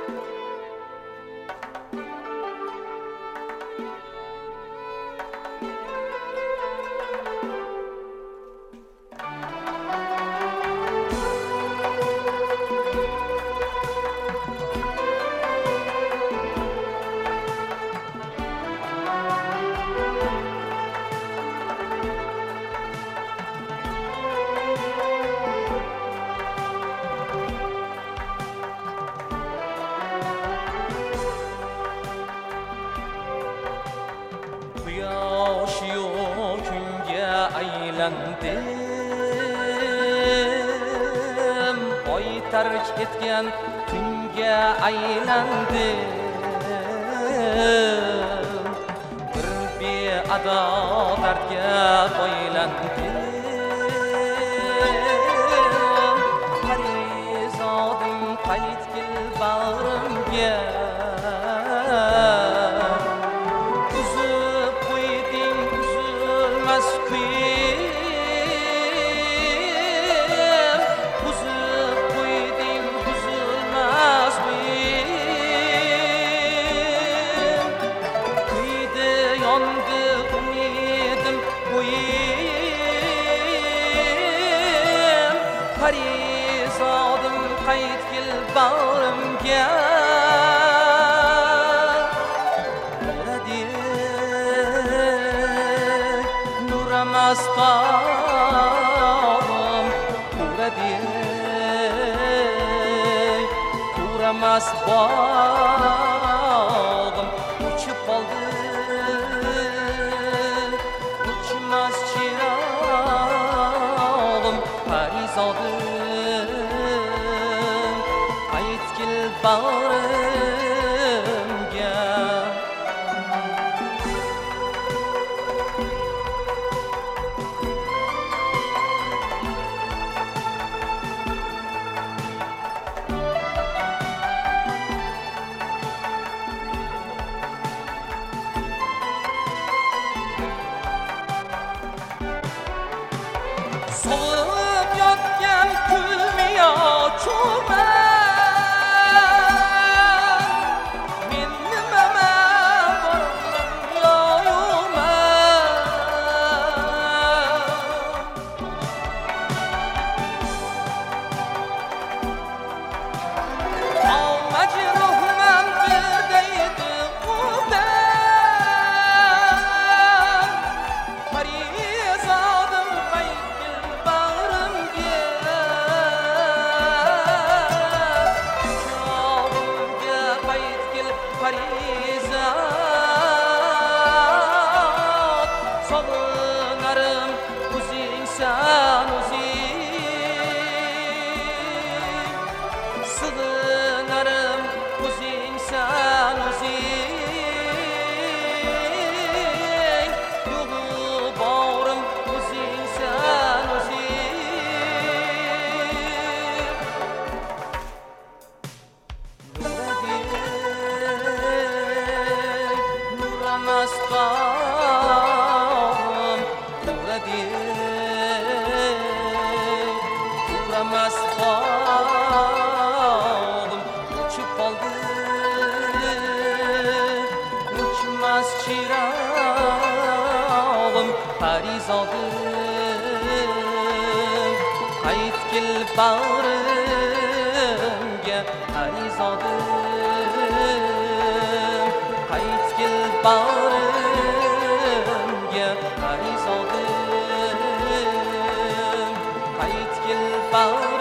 Quyosh yo'q kunga aylandim, oy tark etgan tunga aylandim. Bir beado dardga boylandim. Parizodim qaytgil bag'rimga, Parizodim qaytgil bag'rimga, nuramas tog'im, turamas bog'im, uchib qoldi uchmas chirog'im. Parizodim qaytgil bag'rimga. So'lib yotgan kulmiyochuman, men nimaman yo'man. Majruhman birdaydi qudan, Parizodim qaytgil bag'rimga. Quchog'imga qaytgil Parizod, sog'inarim o'zingsan o'zing, sig'inarim o'zingsan o'zing, yo'g'u borim o'zingsan o'zing. Nuramas tog'im, turamas bog'im, uchib qoldi uchmas chirog'im. Parizodim qaytgil bag'rimga. Parizodim qaytgil bag'rimga. Parizodim qaytgil bag'rimga.